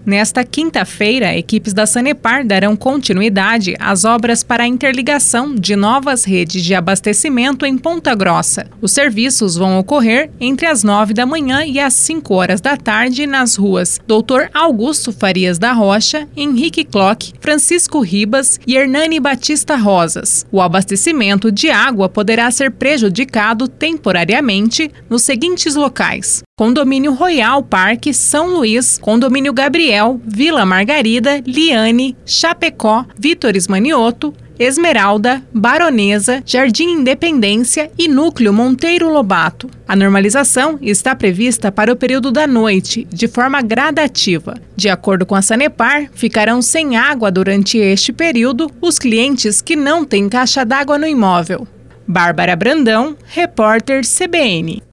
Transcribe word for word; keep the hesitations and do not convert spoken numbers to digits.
Nesta quinta-feira, equipes da Sanepar darão continuidade às obras para a interligação de novas redes de abastecimento em Ponta Grossa. Os serviços vão ocorrer entre as nove da manhã e as cinco horas da tarde nas ruas doutor Augusto Farias da Rocha, Henrique Clock, Francisco Ribas e Hernani Batista Rosas. O abastecimento de água poderá ser prejudicado temporariamente nos seguintes locais: Condomínio Royal Parque São Luís, Condomínio Gabriel, Vila Margarida, Liane, Chapecó, Vítores Manioto, Esmeralda, Baronesa, Jardim Independência e Núcleo Monteiro Lobato. A normalização está prevista para o período da noite, de forma gradativa. De acordo com a Sanepar, ficarão sem água durante este período os clientes que não têm caixa d'água no imóvel. Bárbara Brandão, repórter C B N.